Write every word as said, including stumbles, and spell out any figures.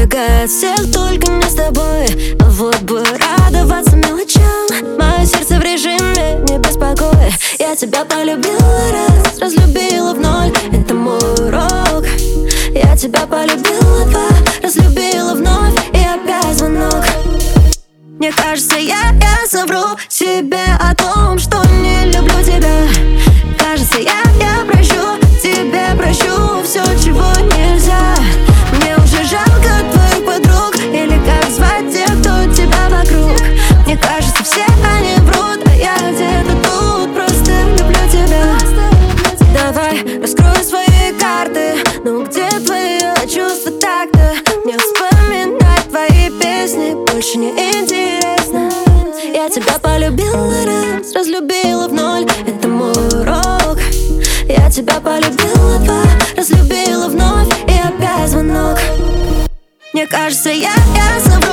привлекает всех, только не с тобой. А вот бы радоваться мелочам. Мое сердце в режиме не беспокой. Я тебя полюбила раз, разлюбила в ноль. Это мой урок. Я тебя полюбила два, разлюбила вновь. И опять звонок. Мне кажется, я, я совру себе о том, что не люблю тебя. Кажется, я, я прощу тебе, прощу все, чего нельзя. Мне уже жалко твоих подруг, или как звать тех, кто у тебя вокруг. Мне кажется, все они врут, а я где-то тут просто люблю тебя. Давай, раскрой свои карты. Ну где твои чувства так-то? Не вспоминать твои песни больше не интересно. Я тебя полюбила раз, разлюбила в ноль. Это мой урок. Я тебя полюбила два, разлюбила вновь. И опять звонок. Мне кажется, я, я забыла.